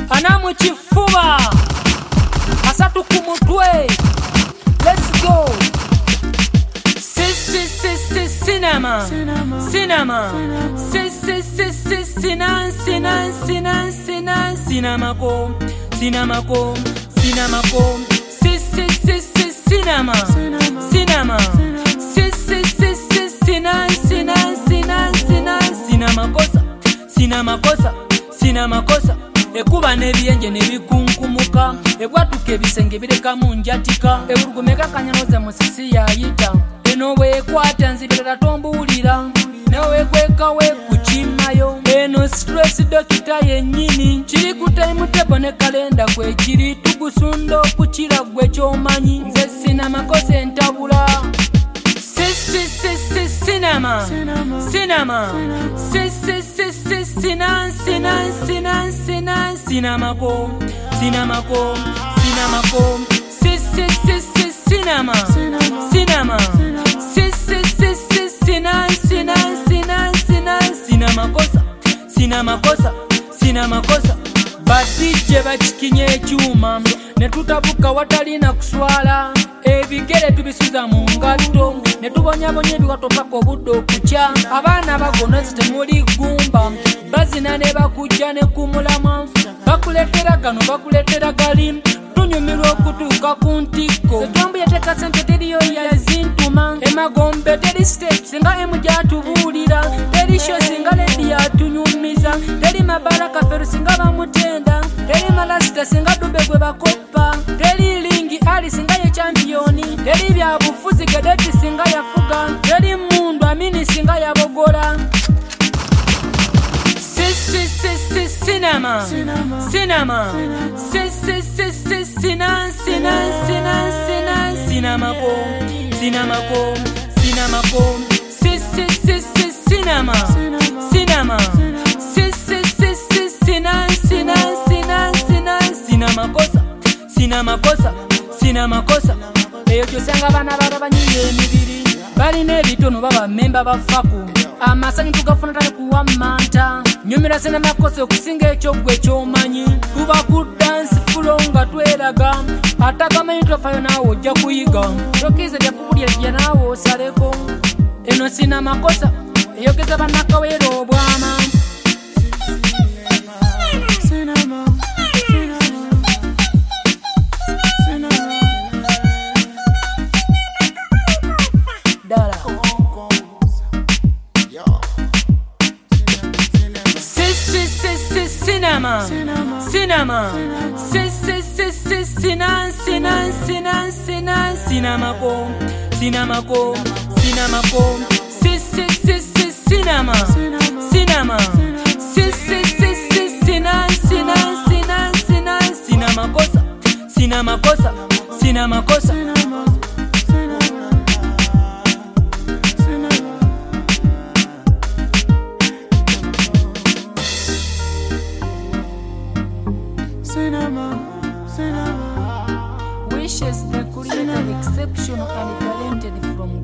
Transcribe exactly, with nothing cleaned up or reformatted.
anamu chifuba asatu kumutwe. Let's go. Si si si si cinema cinema si si si si sinan sinan sinan sinan cinema ko cinema ko cinema ko si si si si cinema cinema si si si si sinan sinan sinan sinan cinema kosa cinema kosa cinema kosa. Ekuba nebyenje nebikunkumuka ebwatuka ebisenge bireka munjatika ebulugumeka kanyanoza musisi yayita eno bwekwata nzibirira tombuulira nawe kweka we kuchimayo eno stress dokita yennyini kiri ku timetable ne kalenda kwekiri tugusunda okukira gwe kyomanyi nze sina makosa entabula. Si si si si cinema cinema si si si si sinan sinan sinan sinan cinema ko cinema ko cinema ko si si si si cinema cinema si si si si sinan sinan sinan sinan cinema kosa cinema kosa cinema kosa. Badije bachikinye ekyuma ne tutabuka watalina kuswala ebigere tubisuza mu ngatto ne tubonyabonya ebiwato paka obudde okukya abaana bagonezi temuli gumba bazina ne bakujja ne kumulama bakuletera gano bakuletera gali tunyumirwa okutuuka ku ntikko setombu yateeka sente teriyo yazintuma emagombe teri state singa emu gyatubuulira teri sho singa ledi yatunyumiza teri mabaraka feru singa bamutenda teri malasita singa dube gwe bakoppa teri lingi ali singa ye champiyoni teri byabufuzi gedeti singa yafuga teri mundu amini singa yabogola. Si si si si cinema cinema si si si si sinan sinan sinan sinan cinema ko cinema ko cinema ko si si si si cinema cinema si si si si sinan sinan sinan sinan cinema kosa cinema kosa cinema kosa. Eyo kyosanga abaana baba banyiye emibiri balina ebitono baba memba bafaku amasanyu tugafuna tali kuwamanta nyumira sena makosa okusinga ekyo gwe kyomanyi tuba ku dance floor nga tweraga atagamanyi tofayo naawe ojja kuyiga tokiza byakubulya bya naawe osaleko eno sina makosa eyogeza bannakawera obwama. Cinema cinema si si si si sinan sinan sinan sinan cinema ko cinema ko cinema ko si si si si cinema cinema si si si si sinan sinan sinan sinan cinema kosa cinema kosa cinema kosa. Cinema, cinema. Wishes the creator exceptional and talented from